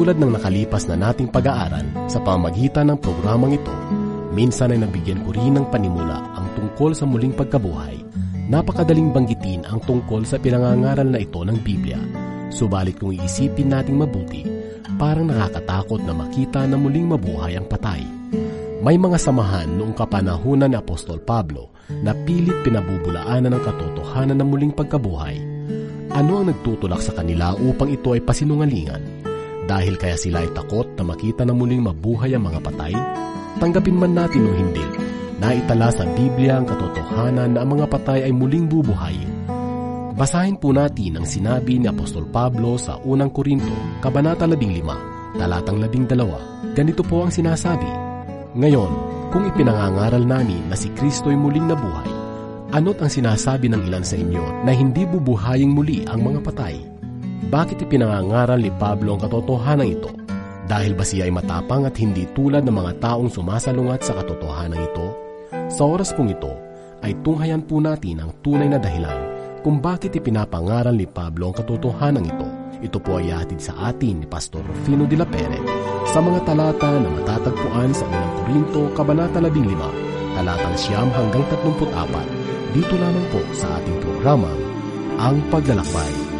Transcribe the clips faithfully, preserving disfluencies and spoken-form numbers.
Tulad ng nakalipas na nating pag-aaral sa pamamagitan ng programang ito, minsan ay nabigyan ko rin ng panimula ang tungkol sa muling pagkabuhay. Napakadaling banggitin ang tungkol sa pinangangaral na ito ng Biblia. Subalit kung iisipin nating mabuti, parang nakakatakot na makita na muling mabuhay ang patay. May mga samahan noong kapanahunan ni Apostol Pablo na pilit pinabubulaanan ng katotohanan ng muling pagkabuhay. Ano ang nagtutulak sa kanila upang ito ay pasinungalingan? Dahil kaya sila ay takot na makita na muling mabuhay ang mga patay? Tanggapin man natin o hindi, naitala sa Biblia ang katotohanan na ang mga patay ay muling bubuhayin. Basahin po natin ang sinabi ni Apostol Pablo sa unang Korinto, Kabanata labing lima, talatang labing dalawa. Ganito po ang sinasabi, Ngayon, kung ipinangangaral namin na si Kristo ay muling nabuhay, ano't ang sinasabi ng ilan sa inyo na hindi bubuhaying muli ang mga patay? Bakit ipinangangaral ni Pablo ang katotohanan ito? Dahil ba siya ay matapang at hindi tulad ng mga taong sumasalungat sa katotohanan ito? Sa oras pong ito, ay tunghayan po natin ang tunay na dahilan kung bakit ipinapangaral ni Pablo ang katotohanan ito. Ito po ay hatid sa atin ni Pastor Rufino de la Pere sa mga talata na matatagpuan sa unang Korinto, Kabanata labing lima, talatang siyam hanggang tatlumput apat. Dito lamang po sa ating programa, Ang Paglalakbay.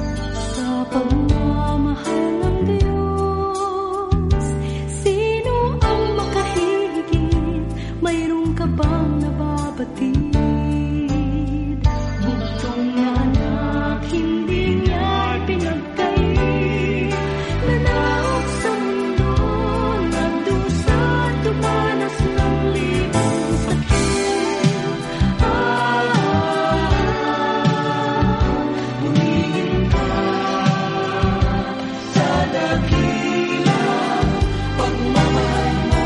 Pagmamahal ng Diyos, sino ang makahigit? Mayroon ka bang nababatid? Bugtong na anak, hindi niya pinagkait. Nanaog sa mundo, nagdusa, dumanas ng libong sakit. Ah, pumingin ka sa dakilang pagmamahal mo.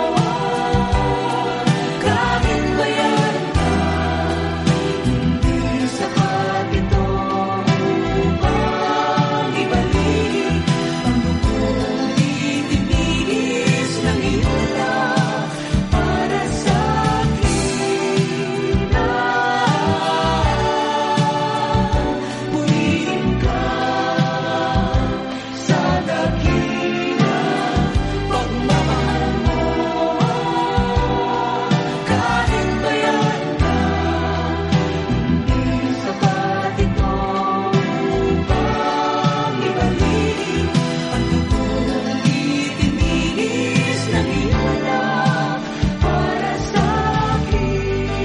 Kahit bayan ka, hindi sapat ito upang ibalik ang dugong itinigis ng iyong love para sa akin. Pumingin ka sa dakilang pagmamahal mo. Kahit bayan ka, hindi sapat ito upang ibalik ang dugong itinigis ng iyong love para sa akin.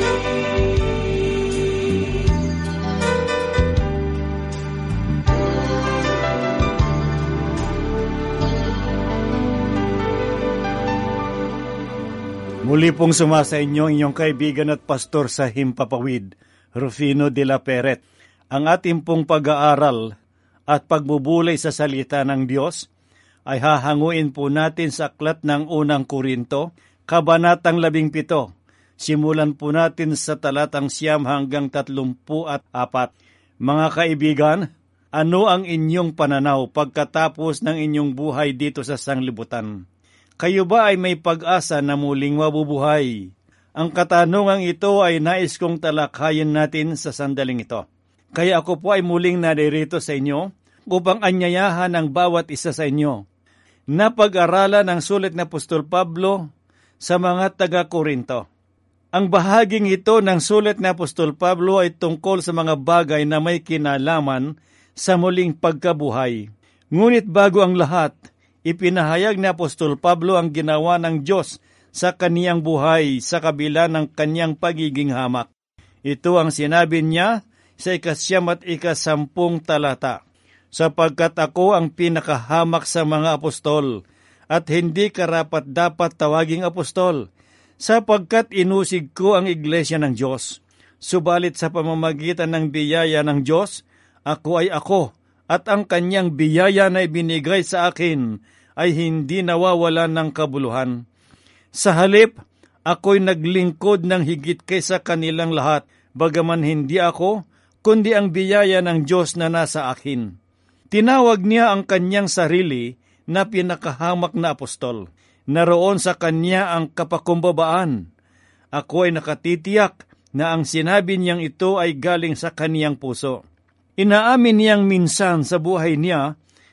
Muli pong sumasa inyo inyong kaibigan at pastor sa Himpapawid, Rufino de la Peret. Ang ating pong pag-aaral at pagbubulay sa salita ng Diyos ay hahanguin po natin sa aklat ng unang Korinto, Kabanatang labing pito. Simulan po natin sa talatang siyam hanggang tatlumpu at apat. Mga kaibigan, ano ang inyong pananaw pagkatapos ng inyong buhay dito sa sanglibutan? Kayo ba ay may pag-asa na muling mabubuhay? Ang katanungang ito ay nais kong talakhayin natin sa sandaling ito. Kaya ako po ay muling naririto sa inyo upang anyayahan ang bawat isa sa inyo na pag-aralan ang sulat ni Apostol Pablo sa mga taga-Korinto. Ang bahaging ito ng sulat ni Apostol Pablo ay tungkol sa mga bagay na may kinalaman sa muling pagkabuhay. Ngunit bago ang lahat, ipinahayag ni Apostol Pablo ang ginawa ng Diyos sa kaniyang buhay sa kabila ng kaniyang pagiging hamak. Ito ang sinabi niya sa ikasyam at ikasampung talata. Sapagkat ako ang pinakahamak sa mga apostol at hindi karapat dapat tawaging apostol, sapagkat inusig ko ang iglesia ng Diyos. Subalit sa pamamagitan ng biyaya ng Diyos, ako ay ako, at ang kanyang biyaya na ibinigay sa akin ay hindi nawawalan ng kabuluhan. Sa halip, ako'y naglingkod ng higit kaysa kanilang lahat, bagaman hindi ako, kundi ang biyaya ng Diyos na nasa akin. Tinawag niya ang kanyang sarili na pinakahamak na apostol. Naroon sa kanya ang kapakumbabaan. Ako ay nakatitiyak na ang sinabi niyang ito ay galing sa kaniyang puso. Inaamin niyang minsan sa buhay niya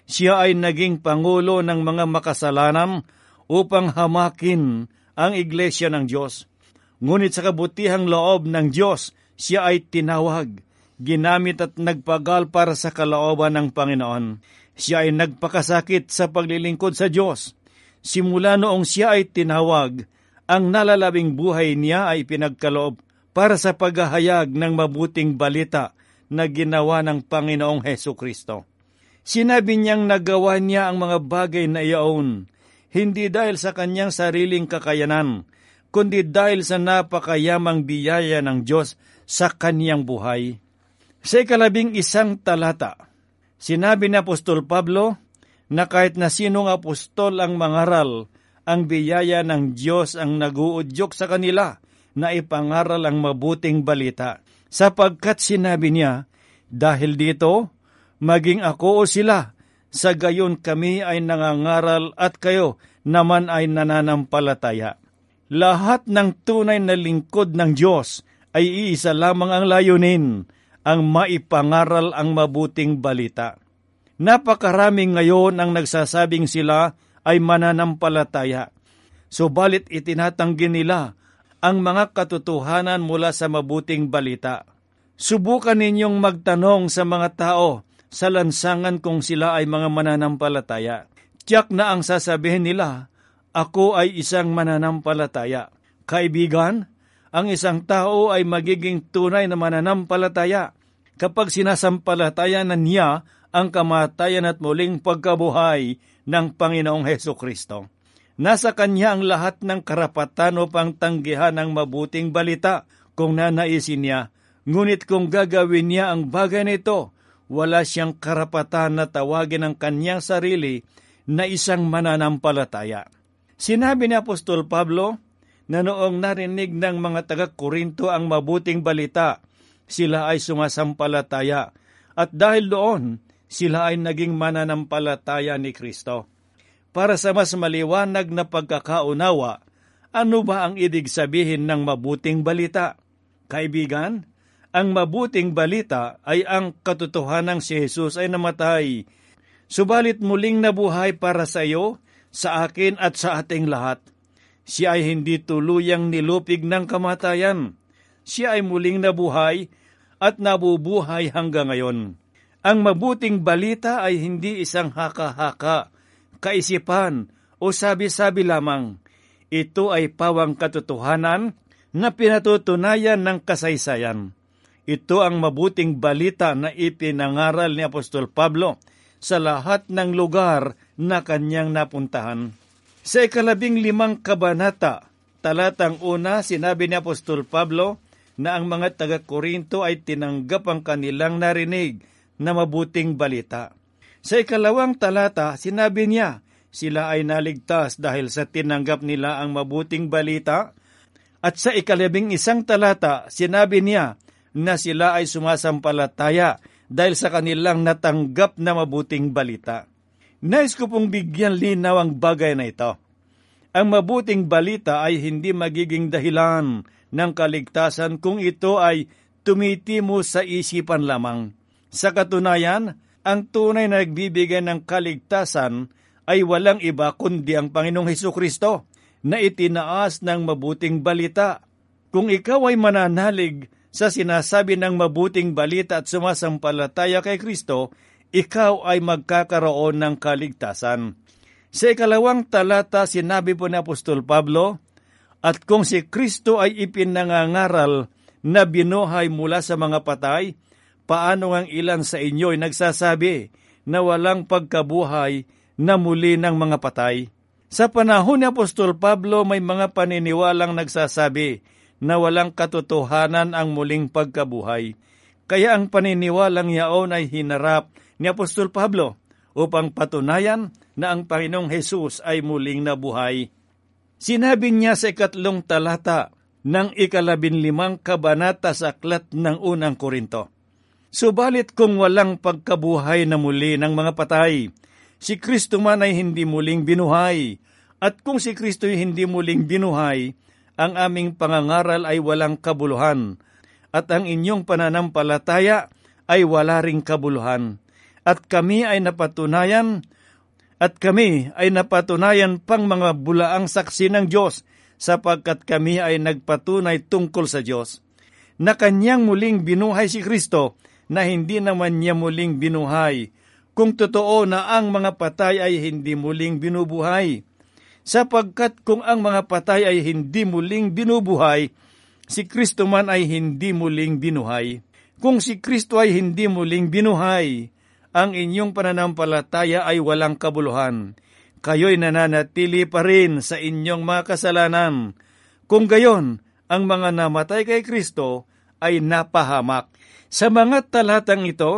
Siya ay naging pangulo ng mga makasalanan upang hamakin ang iglesia ng Diyos. Ngunit sa kabutihang loob ng Diyos, siya ay tinawag, ginamit at nagpagal para sa kalooban ng Panginoon. Siya ay nagpakasakit sa paglilingkod sa Diyos. Simula noong siya ay tinawag, ang nalalabing buhay niya ay pinagkaloob para sa paghahayag ng mabuting balita na ginawa ng Panginoong Hesukristo. Sinabi niyang nagawa niya ang mga bagay na iyon, hindi dahil sa kanyang sariling kakayanan, kundi dahil sa napakayamang biyaya ng Diyos sa kaniyang buhay. Sa ikalabing isang talata, sinabi ni Apostol Pablo na kahit na sinong apostol ang mangaral, ang biyaya ng Diyos ang naguudyok sa kanila na ipangaral ang mabuting balita. Sapagkat sinabi niya, dahil dito, maging ako o sila, sa gayon kami ay nangangaral at kayo naman ay nananampalataya. Lahat ng tunay na lingkod ng Diyos ay iisa lamang ang layunin, ang maipangaral ang mabuting balita. Napakaraming ngayon ang nagsasabing sila ay mananampalataya. Subalit itinatanggi nila ang mga katotohanan mula sa mabuting balita. Subukan ninyong magtanong sa mga tao sa lansangan kung sila ay mga mananampalataya. Tiyak na ang sasabihin nila, ako ay isang mananampalataya. Kaibigan, ang isang tao ay magiging tunay na mananampalataya kapag sinasampalatayanan niya ang kamatayan at muling pagkabuhay ng Panginoong Hesukristo. Nasa Kanya ang lahat ng karapatan upang tanggihan ang mabuting balita kung nanaisin niya. Ngunit kung gagawin niya ang bagay na ito, wala siyang karapatan na tawagin ang kanyang sarili na isang mananampalataya. Sinabi ni Apostol Pablo na noong narinig ng mga taga-Korinto ang mabuting balita, sila ay sumasampalataya at dahil doon, sila ay naging mananampalataya ni Kristo. Para sa mas maliwanag na pagkakaunawa, ano ba ang ibig sabihin ng mabuting balita? Kaibigan, ang mabuting balita ay ang katotohanang si Jesus ay namatay, subalit muling nabuhay para sa iyo, sa akin at sa ating lahat. Siya ay hindi tuluyang nilupig ng kamatayan. Siya ay muling nabuhay at nabubuhay hanggang ngayon. Ang mabuting balita ay hindi isang haka-haka, kaisipan o sabi-sabi lamang. Ito ay pawang katotohanan na pinatutunayan ng kasaysayan. Ito ang mabuting balita na ipinangaral ni Apostol Pablo sa lahat ng lugar na kanyang napuntahan. Sa ikalabing limang kabanata, talatang una, sinabi ni Apostol Pablo na ang mga taga-Korinto ay tinanggap ang kanilang narinig na mabuting balita. Sa ikalawang talata, sinabi niya, sila ay naligtas dahil sa tinanggap nila ang mabuting balita. At sa ikalabing isang talata, sinabi niya na sila ay sumasampalataya dahil sa kanilang natanggap na mabuting balita. Nais ko pong bigyan linaw ang bagay na ito. Ang mabuting balita ay hindi magiging dahilan ng kaligtasan kung ito ay tumitimo sa isipan lamang. Sa katunayan, ang tunay na nagbibigay ng kaligtasan ay walang iba kundi ang Panginoong Hesukristo na itinaas ng mabuting balita. Kung ikaw ay mananalig sa sinasabi ng mabuting balita at sumasampalataya kay Kristo, ikaw ay magkakaroon ng kaligtasan. Sa ikalawang talata, sinabi po ni Apostol Pablo, at kung si Kristo ay ipinangangaral na binuhay mula sa mga patay, paano ang ilan sa inyo ay nagsasabi na walang pagkabuhay na muli ng mga patay? Sa panahon ni Apostol Pablo, may mga paniniwalang nagsasabi na walang katotohanan ang muling pagkabuhay. Kaya ang paniniwalang yaon ay hinarap ni Apostol Pablo upang patunayan na ang Panginoong Hesus ay muling nabuhay. Sinabi niya sa ikatlong talata ng ikalabinlimang kabanata sa aklat ng unang Korinto, subalit kung walang pagkabuhay na muli ng mga patay, si Kristo man ay hindi muling binuhay. At kung si Kristo ay hindi muling binuhay, ang aming pangangaral ay walang kabuluhan, at ang inyong pananampalataya ay wala ring kabuluhan. at kami ay napatunayan at kami ay napatunayan pang mga bulaang saksi ng Diyos, sapagkat kami ay nagpatunay tungkol sa Diyos, na kanyang muling binuhay si Kristo, na hindi naman niya muling binuhay, kung totoo na ang mga patay ay hindi muling binubuhay. Sapagkat kung ang mga patay ay hindi muling binubuhay, si Kristo man ay hindi muling binuhay. Kung si Kristo ay hindi muling binuhay, ang inyong pananampalataya ay walang kabuluhan. Kayo'y nananatili pa rin sa inyong mga kasalanan. Kung gayon, ang mga namatay kay Kristo ay napahamak. Sa mga talatang ito,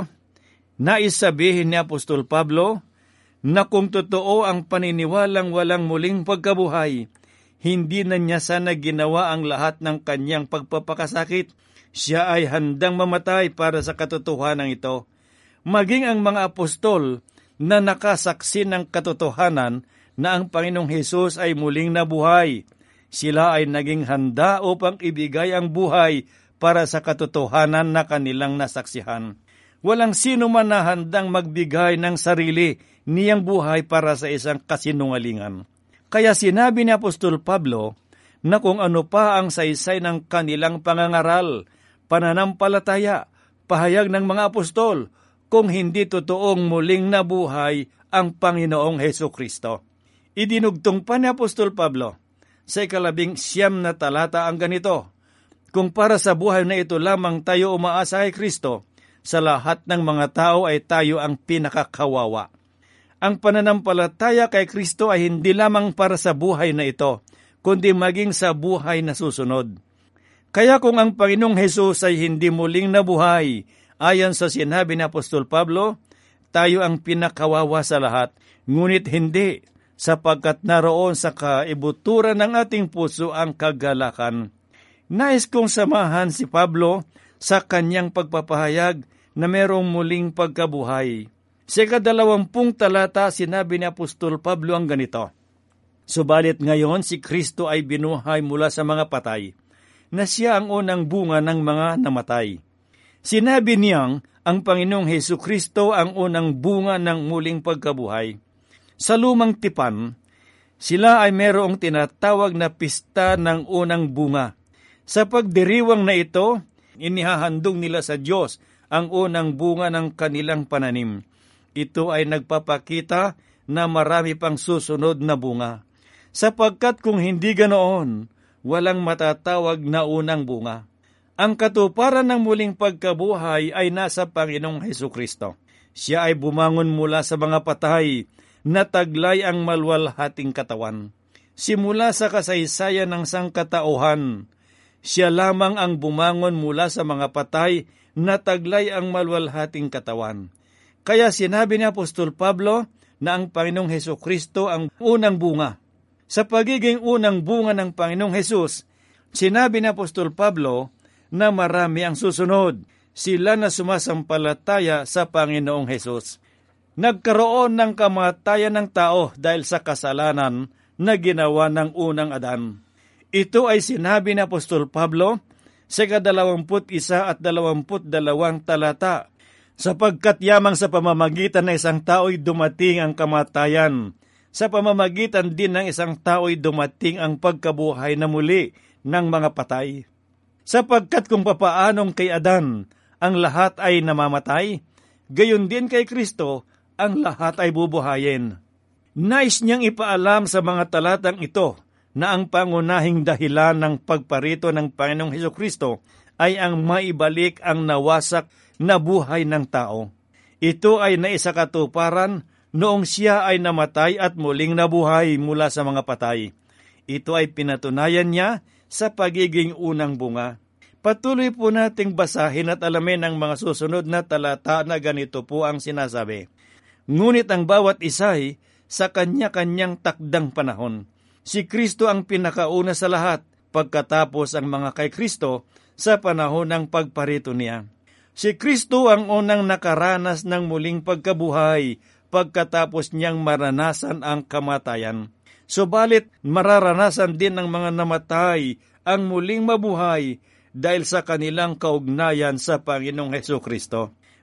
nais sabihin ni Apostol Pablo na kung totoo ang paniniwalang walang muling pagkabuhay, hindi na niya sana ginawa ang lahat ng kanyang pagpapakasakit. Siya ay handang mamatay para sa katotohanan ito. Maging ang mga apostol na nakasaksi ng katotohanan na ang Panginoong Hesus ay muling nabuhay, sila ay naging handa upang ibigay ang buhay para sa katotohanan na kanilang nasaksihan. Walang sino man na handang magbigay ng sarili niyang buhay para sa isang kasinungalingan. Kaya sinabi ni Apostol Pablo na kung ano pa ang saysay ng kanilang pangangaral, pananampalataya, pahayag ng mga apostol, kung hindi totoong muling nabuhay ang Panginoong Hesukristo. Idinugtong pa ni Apostol Pablo sa ikalabing siyam na talata ang ganito, kung para sa buhay na ito lamang tayo umaasa kay Kristo, sa lahat ng mga tao ay tayo ang pinakakawawa. Ang pananampalataya kay Kristo ay hindi lamang para sa buhay na ito, kundi maging sa buhay na susunod. Kaya kung ang Panginoong Hesus ay hindi muling nabuhay, ayon sa sinabi ni Apostol Pablo, tayo ang pinakawawa sa lahat, ngunit hindi, sapagkat naroon sa kaibuturan ng ating puso ang kagalakan. Nais kong samahan si Pablo sa kanyang pagpapahayag na merong muling pagkabuhay. Sa ikadalawampung talata, sinabi ni Apostol Pablo ang ganito, subalit ngayon si Kristo ay binuhay mula sa mga patay, na siya ang unang bunga ng mga namatay. Sinabi niyang ang Panginoong Hesukristo ang unang bunga ng muling pagkabuhay. Sa lumang tipan, sila ay merong tinatawag na pista ng unang bunga. Sa pagdiriwang na ito, inihahandog nila sa Diyos ang unang bunga ng kanilang pananim. Ito ay nagpapakita na marami pang susunod na bunga. Sapagkat kung hindi ganoon, walang matatawag na unang bunga. Ang katuparan ng muling pagkabuhay ay nasa Panginoong Hesukristo. Siya ay bumangon mula sa mga patay, na taglay ang malwalhating katawan. Simula sa kasaysayan ng sangkatauhan, siya lamang ang bumangon mula sa mga patay, na taglay ang malwalhating katawan. Kaya sinabi ni Apostol Pablo na ang Panginoong Hesukristo ang unang bunga. Sa pagiging unang bunga ng Panginoong Hesus, sinabi ni Apostol Pablo na marami ang susunod, sila na sumasampalataya sa Panginoong Hesus. Nagkaroon ng kamatayan ng tao dahil sa kasalanan na ginawa ng unang Adan. Ito ay sinabi ni Apostol Pablo sa kadalawamput isa at dalawamput dalawang talata, sapagkat yamang sa pamamagitan ng isang tao'y dumating ang kamatayan, sa pamamagitan din ng isang tao'y dumating ang pagkabuhay na muli ng mga patay. Sapagkat kung papaanong kay Adan ang lahat ay namamatay, gayon din kay Kristo ang lahat ay bubuhayin. Nais niyang ipaalam sa mga talatang ito na ang pangunahing dahilan ng pagparito ng Panginoong Hesukristo ay ang maibalik ang nawasak na buhay ng tao. Ito ay naisakatuparan noong siya ay namatay at muling nabuhay mula sa mga patay. Ito ay pinatunayan niya sa pagiging unang bunga. Patuloy po nating basahin at alamin ang mga susunod na talata na ganito po ang sinasabi. Ngunit ang bawat isa'y sa kanya-kanyang takdang panahon. Si Kristo ang pinakauna sa lahat, pagkatapos ang mga kay Kristo sa panahon ng pagparito niya. Si Kristo ang unang nakaranas ng muling pagkabuhay, pagkatapos niyang maranasan ang kamatayan. Subalit mararanasan din ng mga namatay ang muling mabuhay dahil sa kanilang kaugnayan sa Panginoong Hesukristo.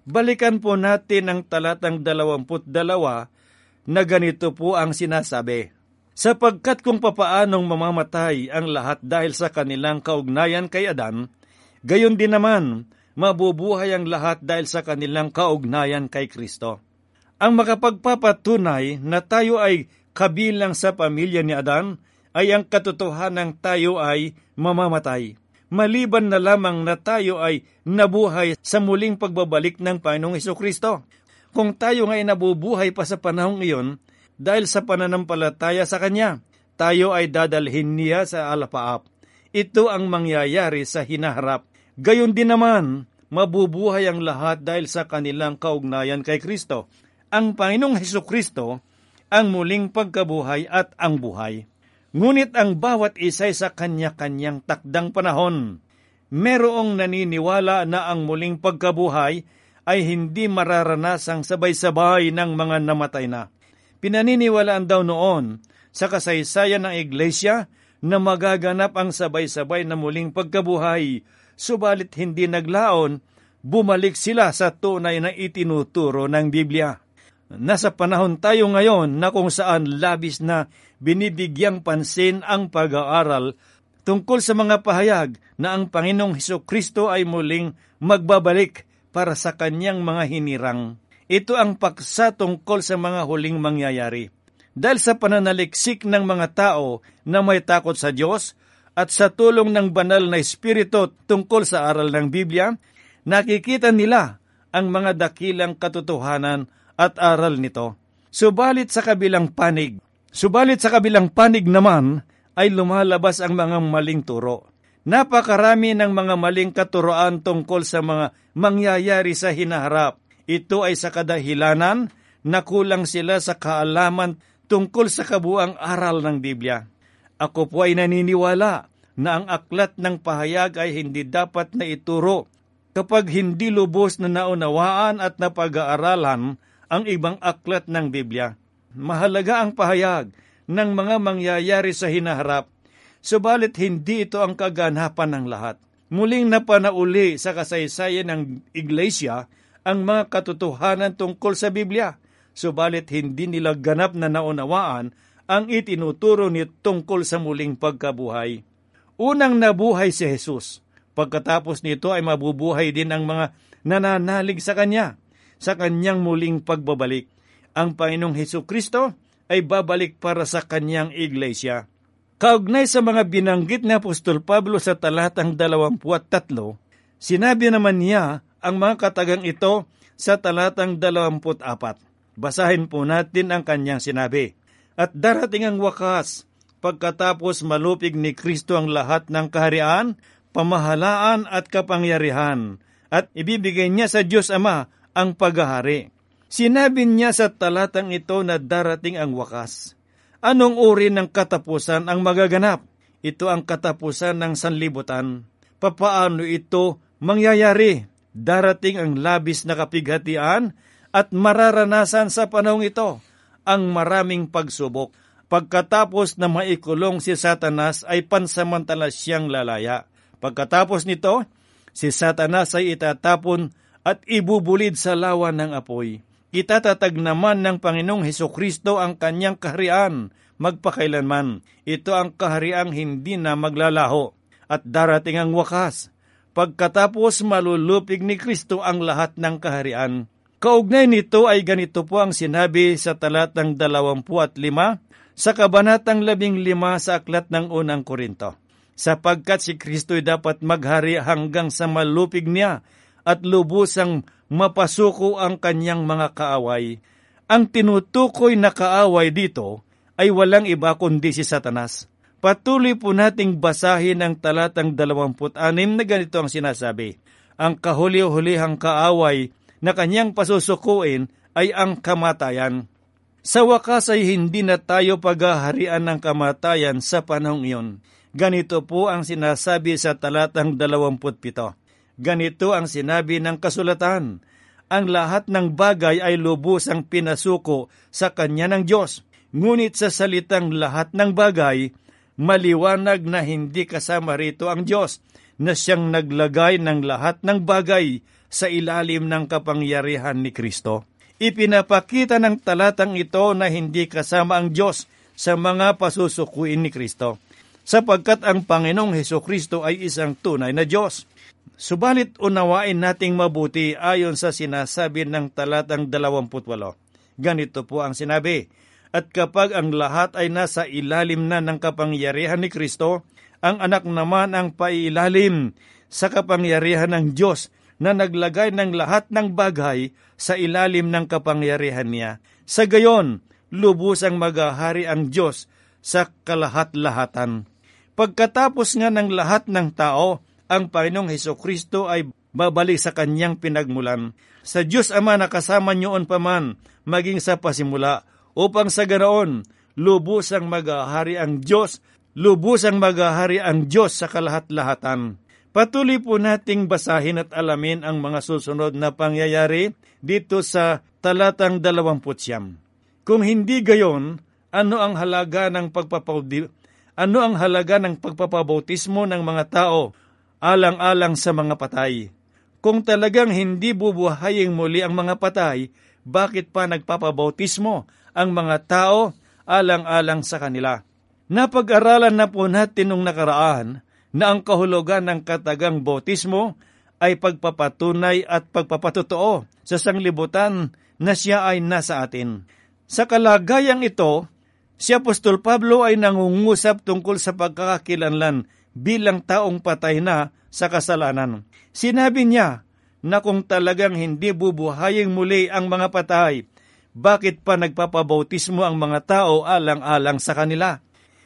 Balikan po natin ang talatang dalawampu't dalawa na ganito po ang sinasabi. Sapagkat kung papaanong mamamatay ang lahat dahil sa kanilang kaugnayan kay Adan, gayon din naman mabubuhay ang lahat dahil sa kanilang kaugnayan kay Kristo. Ang makapagpapatunay na tayo ay kabilang sa pamilya ni Adan ay ang katotohanang tayo ay mamamatay. Maliban na lamang na tayo ay nabuhay sa muling pagbabalik ng Panginoong Hesukristo. Kung tayo ngay nabubuhay pa sa panahong iyon, dahil sa pananampalataya sa Kanya, tayo ay dadalhin niya sa alapaap. Ito ang mangyayari sa hinaharap. Gayon din naman, mabubuhay ang lahat dahil sa kanilang kaugnayan kay Kristo. Ang Panginoong Hesukristo, ang muling pagkabuhay at ang buhay. Ngunit ang bawat isa'y sa kanya-kanyang takdang panahon. Merong naniniwala na ang muling pagkabuhay ay hindi mararanasang sabay-sabay ng mga namatay na. Pinaniniwalaan daw noon sa kasaysayan ng Iglesia na magaganap ang sabay-sabay na muling pagkabuhay, subalit hindi naglaon, bumalik sila sa tunay na itinuturo ng Biblia. Nasa panahon tayo ngayon na kung saan labis na binibigyang pansin ang pag-aaral tungkol sa mga pahayag na ang Panginoong Hesukristo ay muling magbabalik para sa kanyang mga hinirang. Ito ang paksa tungkol sa mga huling mangyayari. Dahil sa pananaliksik ng mga tao na may takot sa Diyos at sa tulong ng banal na Espiritu tungkol sa aral ng Biblia, nakikita nila ang mga dakilang katotohanan at aral nito. Subalit sa kabilang panig, subalit sa kabilang panig naman ay lumalabas ang mga maling turo. Napakarami ng mga maling katuroan tungkol sa mga mangyayari sa hinaharap. Ito ay sa kadahilanan na kulang sila sa kaalaman tungkol sa kabuang aral ng Biblia. Ako po ay naniniwala na ang aklat ng pahayag ay hindi dapat na ituro kapag hindi lubos na naunawaan at napag-aaralan ang ibang aklat ng Biblia. Mahalaga ang pahayag ng mga mangyayari sa hinaharap, subalit hindi ito ang kaganapan ng lahat. Muling napanauli sa kasaysayan ng Iglesia ang mga katotohanan tungkol sa Biblia, subalit hindi nila ganap na naunawaan ang itinuturo ni tungkol sa muling pagkabuhay. Unang nabuhay si Jesus. Pagkatapos nito ay mabubuhay din ang mga nananalig sa Kanya, sa Kanyang muling pagbabalik. Ang Panginoong Hesukristo ay babalik para sa Kanyang Iglesia. Kaugnay sa mga binanggit ni Apostol Pablo sa talatang dalawampu't tatlo, sinabi naman niya ang mga katagang ito sa talatang dalawamput apat. Basahin po natin ang kanyang sinabi. At darating ang wakas, pagkatapos malupig ni Kristo ang lahat ng kaharian, pamahalaan at kapangyarihan, at ibibigay niya sa Diyos Ama ang paghahari. Sinabi niya sa talatang ito na darating ang wakas. Anong uri ng katapusan ang magaganap? Ito ang katapusan ng sanlibutan. Papaano ito mangyayari? Darating ang labis na kapighatian at mararanasan sa panahong ito ang maraming pagsubok. Pagkatapos na maikulong si Satanas ay pansamantala siyang lalaya. Pagkatapos nito, si Satanas ay itatapon at ibubulid sa lawa ng apoy. Itatatag naman ng Panginoong Hesukristo ang kanyang kaharian magpakailanman. Ito ang kahariang hindi na maglalaho at darating ang wakas. Pagkatapos malulupig ni Kristo ang lahat ng kaharian. Kaugnay nito ay ganito po ang sinabi sa talatang dalawampu't lima sa kabanatang labing lima sa aklat ng unang Korinto. Sapagkat si Kristo'y dapat maghari hanggang sa malupig niya at lubusang mapasuko ang kanyang mga kaaway. Ang tinutukoy na kaaway dito ay walang iba kundi si Satanas. Patuloy po nating basahin ang talatang dalawamput anim na ganito ang sinasabi. Ang kahuli-hulihang kaaway na kanyang pasusukuin ay ang kamatayan. Sa wakas ay hindi na tayo paghaharian ng kamatayan sa panahong iyon. Ganito po ang sinasabi sa talatang dalawamput pito. Ganito ang sinabi ng kasulatan. Ang lahat ng bagay ay lubusang pinasuko sa kanya ng Diyos. Ngunit sa salitang lahat ng bagay, maliwanag na hindi kasama rito ang Diyos na siyang naglagay ng lahat ng bagay sa ilalim ng kapangyarihan ni Kristo. Ipinapakita ng talatang ito na hindi kasama ang Diyos sa mga pasusukuin ni Kristo, sapagkat ang Panginoong Hesukristo ay isang tunay na Diyos. Subalit unawain nating mabuti ayon sa sinasabi ng talatang dalawampu't walo. Ganito po ang sinabi, at kapag ang lahat ay nasa ilalim na ng kapangyarihan ni Kristo, ang anak naman ang pailalim sa kapangyarihan ng Diyos na naglagay ng lahat ng bagay sa ilalim ng kapangyarihan niya. Sa gayon, lubusang maghahari ang Diyos sa kalahat-lahatan. Pagkatapos nga ng lahat ng tao, ang Panginoong Hesukristo ay babalik sa kanyang pinagmulan. Sa Diyos Ama na kasama niyoon pa man, maging sa pasimula, upang sa ganoon, lubusang maghahari ang Diyos, lubusang maghahari ang Diyos sa kalahat-lahatan. Patuloy po nating basahin at alamin ang mga susunod na pangyayari dito sa talatang dalawampu't siyam. Kung hindi gayon, ano ang halaga ng pagpapaudi, ano ang halaga ng pagpapabautismo ng mga tao alang-alang sa mga patay? Kung talagang hindi bubuhayin muli ang mga patay, bakit pa nagpapabautismo ang mga tao alang-alang sa kanila? Napag-aralan na po natin nung nakaraan na ang kahulugan ng katagang bautismo ay pagpapatunay at pagpapatotoo sa sanglibutan na siya ay nasa atin. Sa kalagayang ito, si Apostol Pablo ay nangungusap tungkol sa pagkakakilanlan bilang taong patay na sa kasalanan. Sinabi niya na kung talagang hindi bubuhayin muli ang mga patay, bakit pa nagpapabautismo ang mga tao alang-alang sa kanila?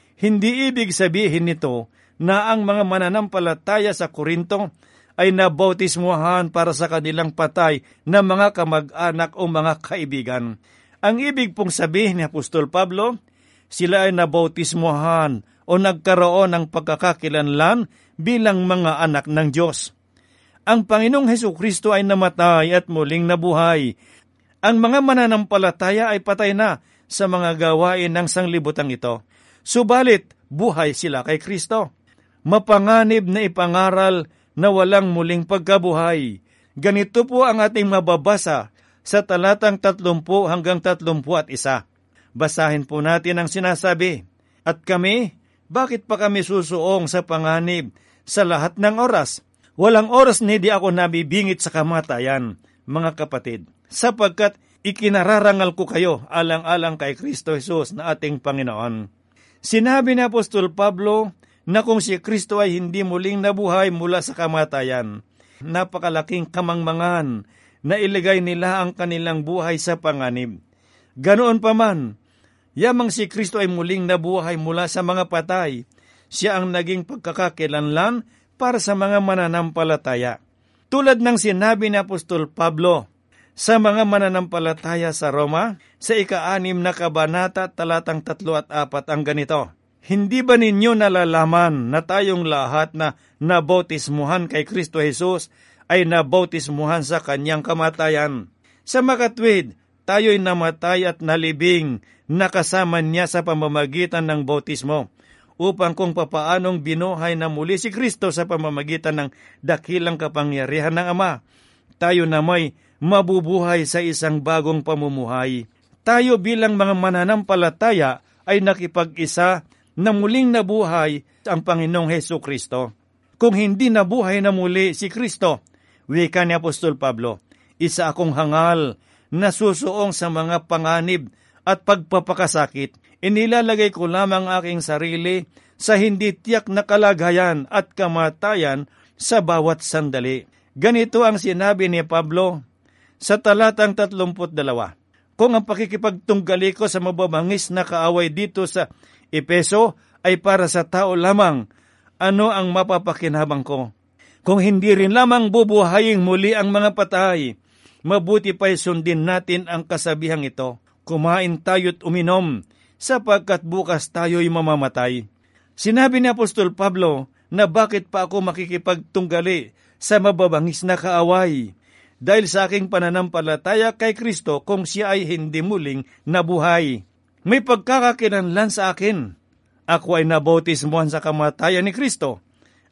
Hindi ibig sabihin nito na ang mga mananampalataya sa Korinto ay nabautismuhan para sa kanilang patay na mga kamag-anak o mga kaibigan. Ang ibig pong sabihin ni Apostol Pablo, sila ay nabautismuhan o nagkaroon ng pagkakakilanlan bilang mga anak ng Diyos. Ang Panginoong Hesukristo ay namatay at muling nabuhay. Ang mga mananampalataya ay patay na sa mga gawain ng sanglibutang ito. Subalit, buhay sila kay Kristo. Mapanganib na ipangaral na walang muling pagkabuhay. Ganito po ang ating mababasa sa talatang tatlumpu hanggang tatlumpu at isa. Basahin po natin ang sinasabi. At kami, bakit pa kami susuong sa panganib sa lahat ng oras? Walang oras ni di ako nabibingit sa kamatayan, mga kapatid, sapagkat ikinararangal ko kayo alang-alang kay Kristo Jesus na ating Panginoon. Sinabi ni Apostol Pablo na kung si Kristo ay hindi muling nabuhay mula sa kamatayan, napakalaking kamangmangan na iligay nila ang kanilang buhay sa panganib. Ganoon pa man, yamang si Kristo ay muling nabuhay mula sa mga patay, siya ang naging pagkakakilanlan para sa mga mananampalataya. Tulad ng sinabi ni Apostol Pablo sa mga mananampalataya sa Roma, sa ika-anim na kabanata talatang tatlo at apat ang ganito, hindi ba ninyo nalalaman na tayong lahat na nabautismuhan kay Kristo Jesus ay nabautismuhan sa kanyang kamatayan? Sa makatwid, tayo'y namatay at nalibing nakasama niya sa pamamagitan ng bautismo, upang kung papaanong binuhay na muli si Kristo sa pamamagitan ng dakilang kapangyarihan ng Ama, tayo na may mabubuhay sa isang bagong pamumuhay. Tayo bilang mga mananampalataya ay nakipag-isa na muling nabuhay ang Panginoong Hesukristo. Kung hindi nabuhay na muli si Kristo, wika ni Apostol Pablo, isa akong hangal na susuong sa mga panganib at pagpapakasakit. Inilalagay ko lamang aking sarili sa hindi tiyak na kalagayan at kamatayan sa bawat sandali. Ganito ang sinabi ni Pablo sa talatang tatlumput dalawa. Kung ang pakikipagtunggali ko sa mababangis na kaaway dito sa Epeso ay para sa tao lamang, ano ang mapapakinabang ko? Kung hindi rin lamang bubuhayin muli ang mga patay, mabuti pa'y sundin natin ang kasabihang ito. Kumain tayo't uminom, sapagkat bukas tayo'y mamamatay. Sinabi ni Apostol Pablo na bakit pa ako makikipagtunggali sa mababangis na kaaway? Dahil sa aking pananampalataya kay Kristo kung siya ay hindi muling nabuhay. May pagkakakilanlan sa akin. Ako ay nabautismuhan sa kamatayan ni Kristo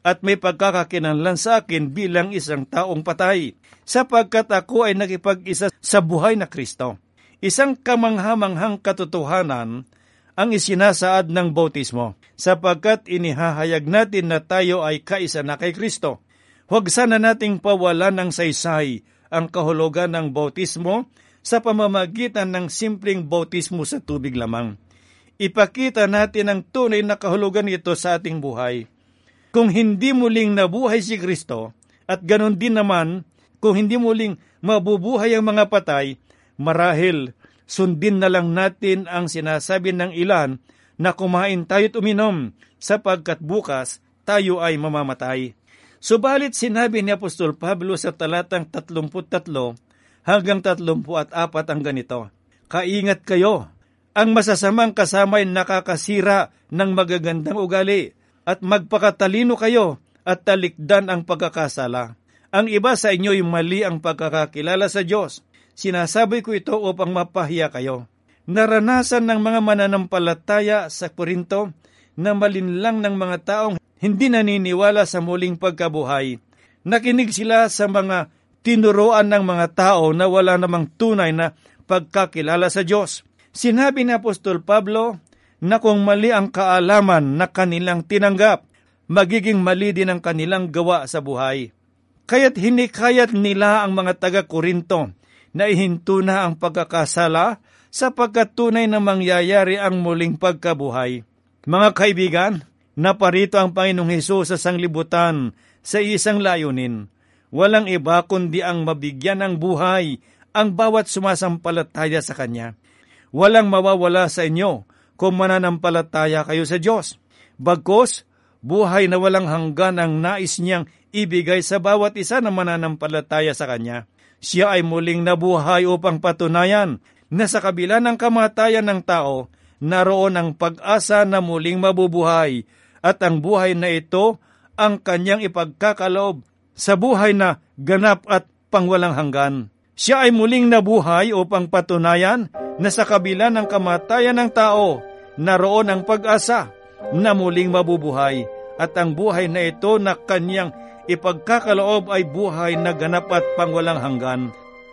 at may pagkakakinanlan sa akin bilang isang taong patay, sapagkat ako ay nakipag-isa sa buhay na Kristo. Isang kamanghamanghang katotohanan ang isinasaad ng bautismo, sapagkat inihahayag natin na tayo ay kaisa na kay Kristo. Huwag sana nating pawalan ng saysay ang kahulugan ng bautismo sa pamamagitan ng simpleng bautismo sa tubig lamang. Ipakita natin ang tunay na kahulugan nito sa ating buhay. Kung hindi muling nabuhay si Kristo, at ganon din naman, kung hindi muling mabubuhay ang mga patay, marahil sundin na lang natin ang sinasabi ng ilan na kumain tayo't uminom, sapagkat bukas tayo ay mamamatay. Subalit sinabi ni Apostol Pablo sa talatang tatlumpu't tatlo hanggang tatlumpu't apat ang ganito, "Kaingat kayo, ang masasamang kasama ay nakakasira ng magagandang ugali, at magpakatalino kayo at talikdan ang pagkakasala. Ang iba sa inyo ay mali ang pagkakakilala sa Diyos. Sinasabi ko ito upang mapahiya kayo. Naranasan ng mga mananampalataya sa Korinto na malinlang ng mga taong hindi naniniwala sa muling pagkabuhay. Nakinig sila sa mga tinuruan ng mga tao na wala namang tunay na pagkakilala sa Diyos. Sinabi ni Apostol Pablo na kung mali ang kaalaman na kanilang tinanggap, magiging mali din ang kanilang gawa sa buhay. Kaya't hinikayat nila ang mga taga-Korinto na ihinto na ang pagkakasala sapagkat tunay na mangyayari ang muling pagkabuhay. Mga kaibigan, naparito ang Panginoong Hesus sa sanglibutan sa isang layunin. Walang iba kundi ang mabigyan ng buhay ang bawat sumasampalataya sa Kanya. Walang mawawala sa inyo kung mananampalataya kayo sa Diyos. Bagkus, buhay na walang hanggan ang nais niyang ibigay sa bawat isa na mananampalataya sa Kanya. Siya ay muling nabuhay upang patunayan na sa kabila ng kamatayan ng tao, naroon ang pag-asa na muling mabubuhay, at ang buhay na ito ang Kanyang ipagkakaloob sa buhay na ganap at pangwalang hanggan. Siya ay muling nabuhay upang patunayan na sa kabila ng kamatayan ng tao, naroon ang pag-asa na muling mabubuhay, at ang buhay na ito na Kanyang ipagkakaloob ay buhay na ganap at pangwalang hanggan.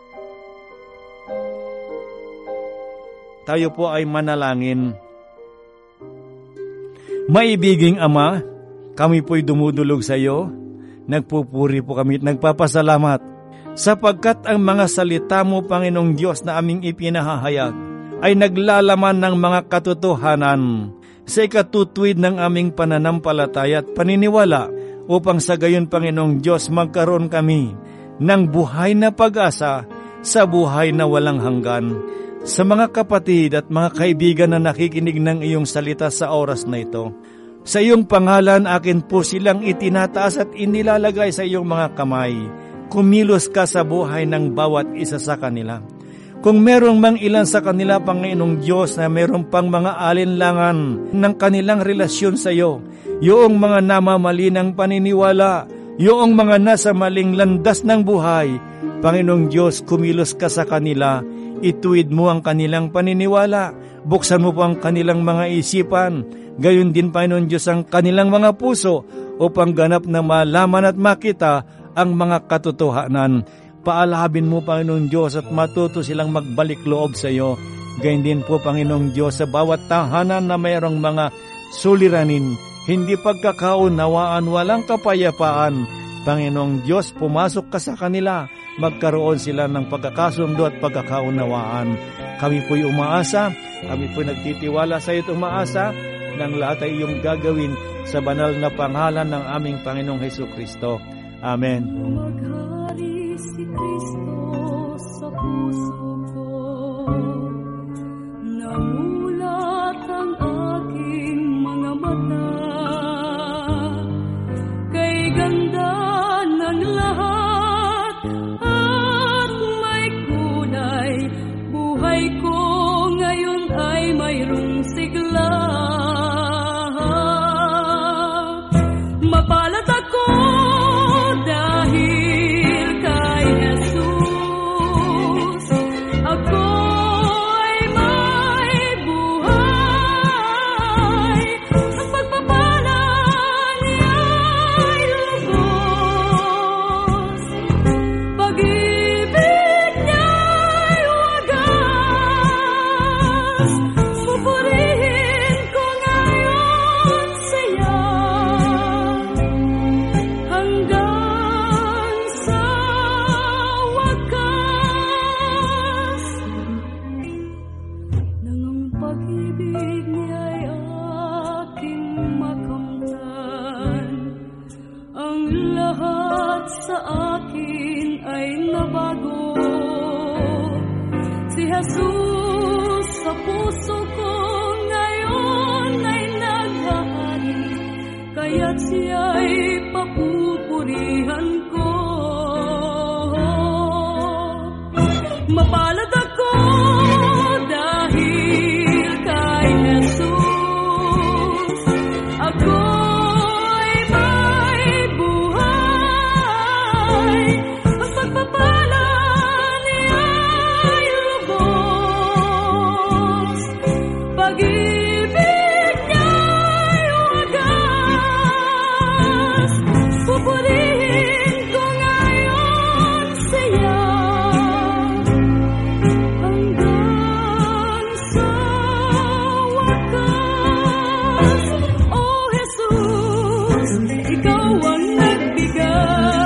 Tayo po ay manalangin. Maibiging Ama, kami po'y dumudulog sa iyo. Nagpupuri po kami at nagpapasalamat sapagkat ang mga salita mo, Panginoong Diyos, na aming ipinahahayag ay naglalaman ng mga katotohanan sa ikatutuwid ng aming pananampalataya at paniniwala upang sa gayon, Panginoong Diyos, magkaroon kami ng buhay na pag-asa sa buhay na walang hanggan. Sa mga kapatid at mga kaibigan na nakikinig ng iyong salita sa oras na ito, sa iyong pangalan akin po silang itinataas at inilalagay sa iyong mga kamay. Kumilos ka sa buhay ng bawat isa sa kanila. Kung merong mang ilan sa kanila, Panginoong Diyos, na merong pang mga alinlangan ng kanilang relasyon sa iyo, yung mga namamali ng paniniwala, yung mga nasa maling landas ng buhay, Panginoong Diyos, kumilos ka sa kanila, ituwid mo ang kanilang paniniwala, buksan mo po ang kanilang mga isipan, gayon din, Panginoon Diyos, ang kanilang mga puso upang ganap na malaman at makita ang mga katotohanan. Paalabin mo, Panginoong Diyos, at matuto silang magbalik loob sa iyo. Gayon din po, Panginoong Diyos, sa bawat tahanan na mayroong mga suliranin, hindi pagkakaunawaan, walang kapayapaan. Panginoong Diyos, pumasok ka sa kanila, magkaroon sila ng pagkakasundo at pagkakaunawaan. Kami po'y umaasa, kami po'y nagtitiwala sa iyo at umaasa ng lahat ay iyong gagawin sa banal na pangalan ng aming Panginoong Hesukristo. Amen. Maghari si Kristo sa puso ko, namulat ang aking mga mata, kay ganda ng lahat at may kulay, buhay ko ngayon ay mayroong sigla. Mapalad ako dahil kay Jesus, ako ay may buhay. Ang pagpapala niya ay sa akin ay nabago. Si Jesus sa puso ko ngayon ay naghahari, kaya't siya'y papupurihan ko. Mapalad ako dahil kay Jesus ako'y may buhay. Ang pagpapala niya'y lubos, pag-ibig niya'y wagas. Pupurihin ko ngayon siya hanggang sa wakas. O Jesus, ikaw ang nagbigay